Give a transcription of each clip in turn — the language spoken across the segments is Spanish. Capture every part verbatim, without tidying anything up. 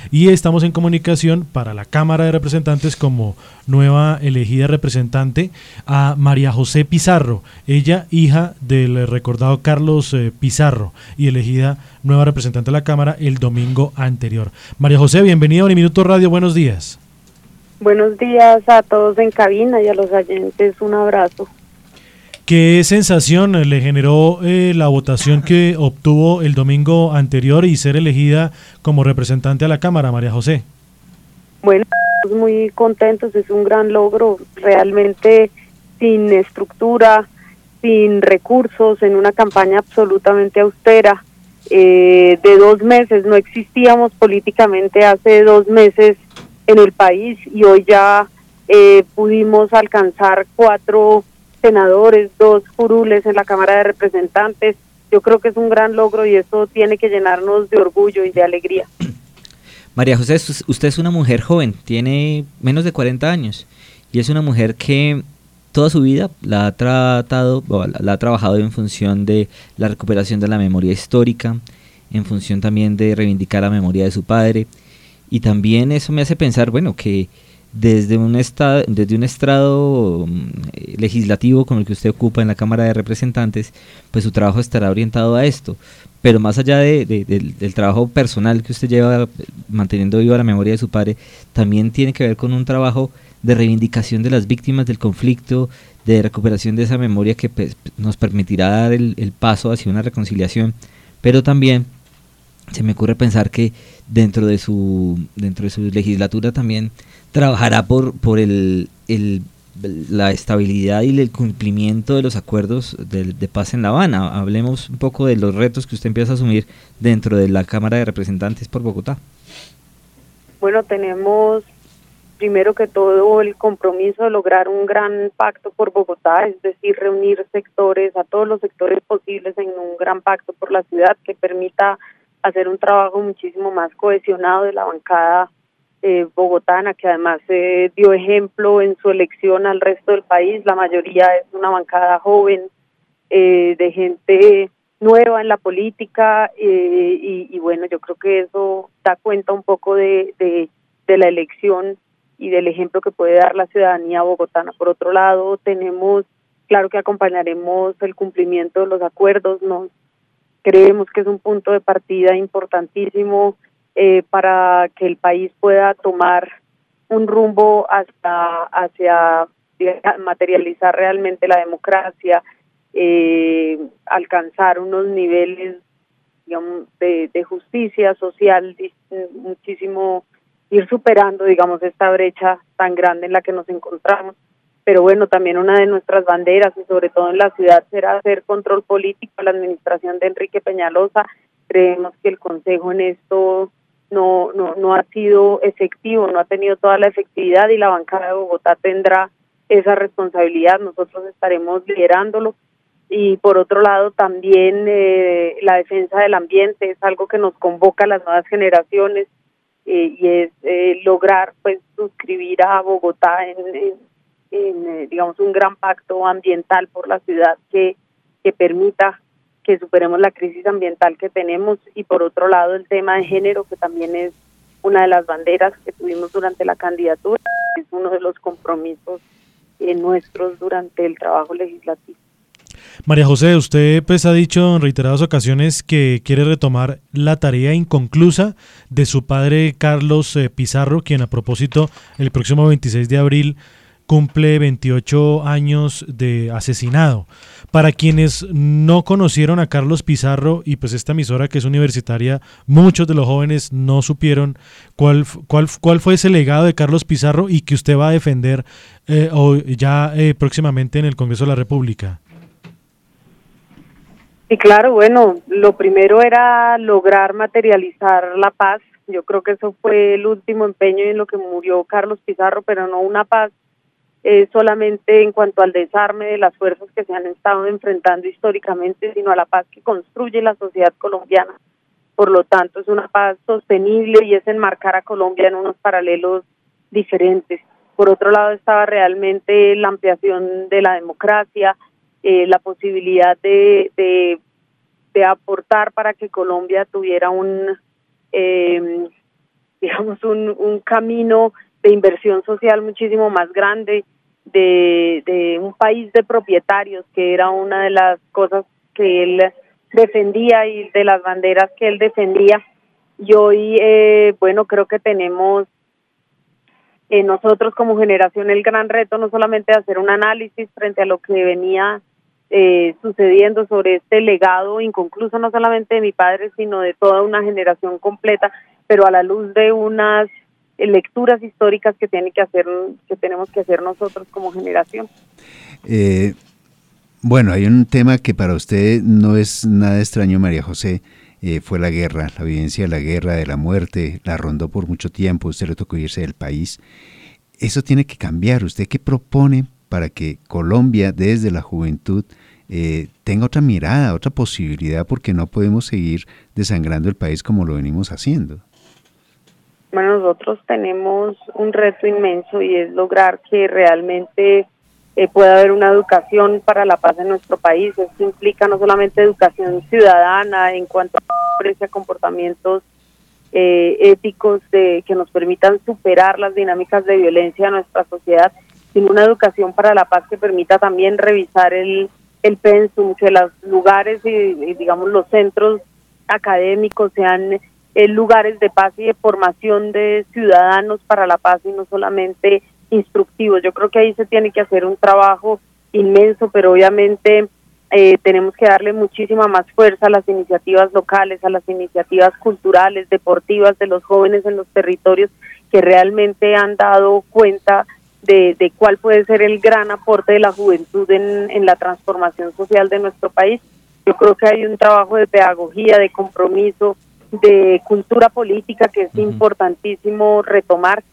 y estamos en comunicación para la Cámara de Representantes como nueva elegida representante a María José Pizarro, ella hija del recordado Carlos eh, Pizarro y elegida nueva representante de la Cámara el domingo anterior. María José, bienvenida a Uniminuto Radio, buenos días. Buenos días a todos en cabina y a los oyentes, un abrazo. ¿Qué sensación le generó eh, la votación que obtuvo el domingo anterior y ser elegida como representante a la Cámara, María José? Bueno, estamos muy contentos, es un gran logro, realmente sin estructura, sin recursos, en una campaña absolutamente austera, eh, de dos meses, no existíamos políticamente hace dos meses en el país y hoy ya eh, pudimos alcanzar cuatro senadores, dos curules en la Cámara de Representantes. Yo creo que es un gran logro y eso tiene que llenarnos de orgullo y de alegría. María José, usted es una mujer joven, tiene menos de cuarenta años y es una mujer que toda su vida la ha tratado, la ha trabajado en función de la recuperación de la memoria histórica, en función también de reivindicar la memoria de su padre, y también eso me hace pensar, bueno, que desde un estado, desde un estrado legislativo como el que usted ocupa en la Cámara de Representantes, pues su trabajo estará orientado a esto, pero más allá de, de, del, del trabajo personal que usted lleva manteniendo viva la memoria de su padre, también tiene que ver con un trabajo de reivindicación de las víctimas del conflicto, de recuperación de esa memoria que pues, nos permitirá dar el, el paso hacia una reconciliación, pero también se me ocurre pensar que dentro de su dentro de su legislatura también trabajará por por el, el la estabilidad y el cumplimiento de los acuerdos de, de paz en La Habana. Hablemos un poco de los retos que usted empieza a asumir dentro de la Cámara de Representantes por Bogotá. Bueno, tenemos primero que todo el compromiso de lograr un gran pacto por Bogotá, es decir, reunir sectores, a todos los sectores posibles en un gran pacto por la ciudad que permita hacer un trabajo muchísimo más cohesionado de la bancada eh, bogotana, que además eh, dio ejemplo en su elección al resto del país. La mayoría es una bancada joven, eh, de gente nueva en la política, eh, y, y bueno, yo creo que eso da cuenta un poco de, de, de la elección y del ejemplo que puede dar la ciudadanía bogotana. Por otro lado, tenemos, claro que acompañaremos el cumplimiento de los acuerdos, nos creemos que es un punto de partida importantísimo eh, para que el país pueda tomar un rumbo hasta hacia materializar realmente la democracia, eh, alcanzar unos niveles, digamos, de, de justicia social, muchísimo, ir superando, digamos, esta brecha tan grande en la que nos encontramos. Pero bueno, también una de nuestras banderas, y sobre todo en la ciudad, será hacer control político a la administración de Enrique Peñalosa. Creemos que el Consejo en esto no, no, no ha sido efectivo, no ha tenido toda la efectividad, y la bancada de Bogotá tendrá esa responsabilidad. Nosotros estaremos liderándolo. Y por otro lado, también eh, la defensa del ambiente es algo que nos convoca a las nuevas generaciones, eh, y es eh, lograr pues suscribir a Bogotá en, en en, eh, digamos, un gran pacto ambiental por la ciudad que, que permita que superemos la crisis ambiental que tenemos. Y por otro lado, el tema de género, que también es una de las banderas que tuvimos durante la candidatura, es uno de los compromisos eh, nuestros durante el trabajo legislativo. María José, usted pues ha dicho en reiteradas ocasiones que quiere retomar la tarea inconclusa de su padre Carlos eh, Pizarro, quien a propósito el próximo veintiséis de abril cumple veintiocho años de asesinado. Para quienes no conocieron a Carlos Pizarro, y pues esta emisora que es universitaria, muchos de los jóvenes no supieron cuál, cuál, cuál fue ese legado de Carlos Pizarro y que usted va a defender eh, o ya eh, próximamente en el Congreso de la República. Sí, claro, bueno, lo primero era lograr materializar la paz. Yo creo que eso fue el último empeño en lo que murió Carlos Pizarro, pero no una paz Eh, solamente en cuanto al desarme de las fuerzas que se han estado enfrentando históricamente, sino a la paz que construye la sociedad colombiana. Por lo tanto, es una paz sostenible y es enmarcar a Colombia en unos paralelos diferentes. Por otro lado, estaba realmente la ampliación de la democracia, eh, la posibilidad de, de, de aportar para que Colombia tuviera un... Eh, digamos, un, un camino de inversión social muchísimo más grande, de, de un país de propietarios, que era una de las cosas que él defendía y de las banderas que él defendía. Y hoy, eh, bueno, creo que tenemos eh, nosotros como generación el gran reto no solamente de hacer un análisis frente a lo que venía eh, sucediendo sobre este legado inconcluso, no solamente de mi padre, sino de toda una generación completa, pero a la luz de unas eh, lecturas históricas que tiene que hacer, que tenemos que hacer nosotros como generación. Eh, bueno, hay un tema que para usted no es nada extraño, María José. Eh, fue la guerra, la vivencia de la guerra, de la muerte, la rondó por mucho tiempo, usted le tocó irse del país. Eso tiene que cambiar. ¿Usted qué propone para que Colombia, desde la juventud, eh, tenga otra mirada, otra posibilidad, porque no podemos seguir desangrando el país como lo venimos haciendo? Bueno, nosotros tenemos un reto inmenso y es lograr que realmente Eh, puede haber una educación para la paz en nuestro país. Esto implica no solamente educación ciudadana en cuanto a comportamientos eh, éticos de, que nos permitan superar las dinámicas de violencia de nuestra sociedad, sino una educación para la paz que permita también revisar el, el pensum, que los lugares y, y digamos los centros académicos sean eh, lugares de paz y de formación de ciudadanos para la paz y no solamente instructivos. Yo creo que ahí se tiene que hacer un trabajo inmenso, pero obviamente eh, tenemos que darle muchísima más fuerza a las iniciativas locales, a las iniciativas culturales, deportivas de los jóvenes en los territorios que realmente han dado cuenta de, de cuál puede ser el gran aporte de la juventud en, en la transformación social de nuestro país. Yo creo que hay un trabajo de pedagogía, de compromiso, de cultura política que es uh-huh. importantísimo retomar.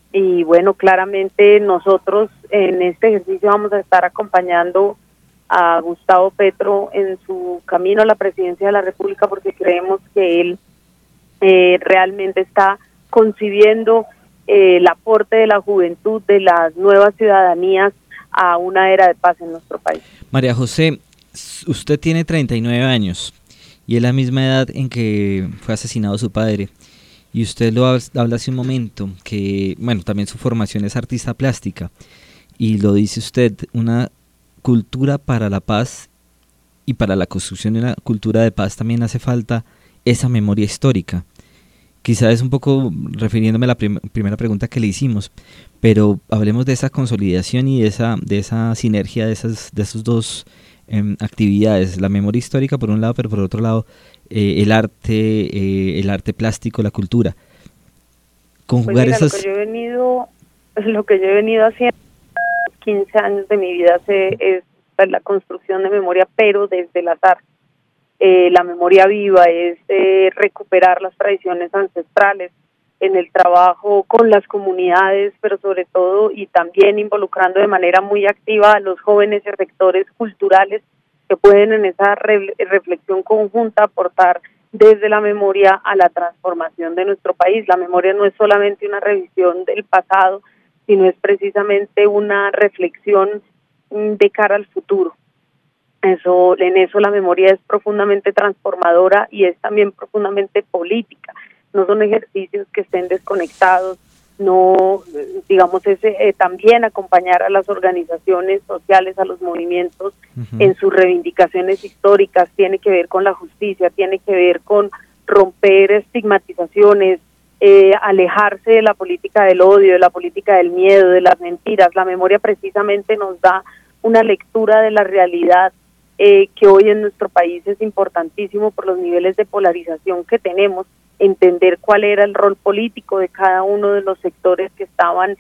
Y bueno, claramente nosotros en este ejercicio vamos a estar acompañando a Gustavo Petro en su camino a la presidencia de la República, porque creemos que él eh, realmente está concibiendo eh, el aporte de la juventud, de las nuevas ciudadanías a una era de paz en nuestro país. María José, usted tiene treinta y nueve años y es la misma edad en que fue asesinado su padre. Y usted lo habla hace un momento, que, bueno, también su formación es artista plástica, y lo dice usted, una cultura para la paz y para la construcción de una cultura de paz también hace falta esa memoria histórica. Quizás es un poco refiriéndome a la prim- primera pregunta que le hicimos, pero hablemos de esa consolidación y de esa, de esa sinergia de esas, de esas dos eh, actividades, la memoria histórica por un lado, pero por otro lado, Eh, el arte, eh, el arte plástico, la cultura. Conjugar pues mira, esas... lo que yo he venido, lo que yo he venido haciendo quince años de mi vida se, es la construcción de memoria, pero desde las artes. Eh, la memoria viva es eh, recuperar las tradiciones ancestrales en el trabajo con las comunidades, pero sobre todo y también involucrando de manera muy activa a los jóvenes y sectores culturales que pueden en esa re- reflexión conjunta aportar desde la memoria a la transformación de nuestro país. La memoria no es solamente una revisión del pasado, sino es precisamente una reflexión de cara al futuro. Eso, en eso la memoria es profundamente transformadora y es también profundamente política. No son ejercicios que estén desconectados, no, digamos, ese eh, también acompañar a las organizaciones sociales, a los movimientos uh-huh. en sus reivindicaciones históricas, tiene que ver con la justicia, tiene que ver con romper estigmatizaciones, eh, alejarse de la política del odio, de la política del miedo, de las mentiras. La memoria precisamente nos da una lectura de la realidad eh, que hoy en nuestro país es importantísimo por los niveles de polarización que tenemos, entender cuál era el rol político de cada uno de los sectores que estaban,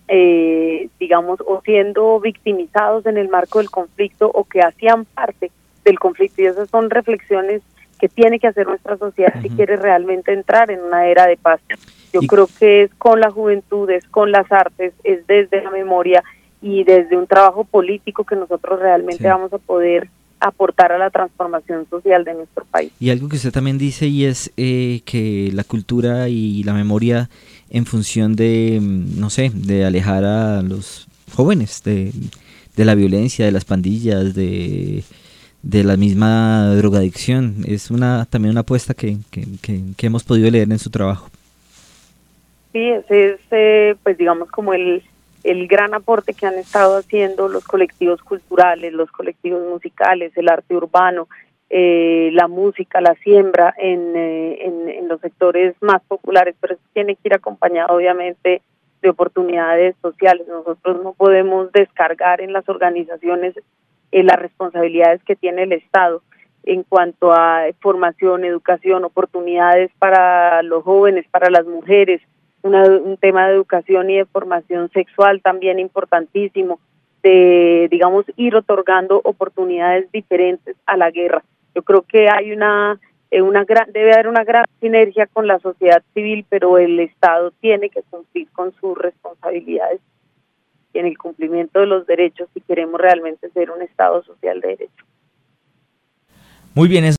eh, digamos, o siendo victimizados en el marco del conflicto o que hacían parte del conflicto. Y esas son reflexiones que tiene que hacer nuestra sociedad uh-huh. si quiere realmente entrar en una era de paz. Yo y... creo que es con la juventud, es con las artes, es desde la memoria y desde un trabajo político que nosotros realmente sí. vamos a poder aportar a la transformación social de nuestro país. Y algo que usted también dice y es eh, que la cultura y la memoria en función de, no sé, de alejar a los jóvenes de, de la violencia, de las pandillas, de, de la misma drogadicción, es una también una apuesta que, que, que, que hemos podido leer en su trabajo. Sí, ese es, eh, pues digamos, como el, el gran aporte que han estado haciendo los colectivos culturales, los colectivos musicales, el arte urbano, eh, la música, la siembra en, eh, en, en los sectores más populares, pero eso tiene que ir acompañado, obviamente, de oportunidades sociales. Nosotros no podemos descargar en las organizaciones eh, las responsabilidades que tiene el Estado en cuanto a formación, educación, oportunidades para los jóvenes, para las mujeres, una, un tema de educación y de formación sexual también importantísimo, de, digamos, ir otorgando oportunidades diferentes a la guerra. Yo creo que hay una, eh, una gran, debe haber una gran sinergia con la sociedad civil, pero el Estado tiene que cumplir con sus responsabilidades y en el cumplimiento de los derechos si queremos realmente ser un Estado social de derecho. Muy bien.